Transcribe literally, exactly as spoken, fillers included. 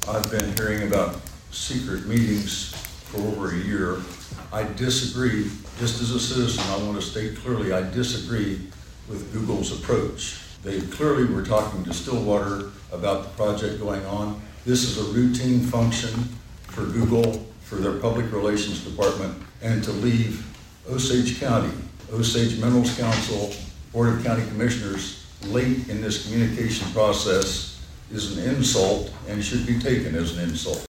I've been hearing about secret meetings for over a year. I disagree, just as a citizen, I want to state clearly, I disagree with Google's approach. They clearly were talking to Stillwater about the project going on. This is a routine function for Google, for their public relations department, and to leave Osage County, Osage Minerals Council, Board of County Commissioners late in this communication process is an insult and should be taken as an insult.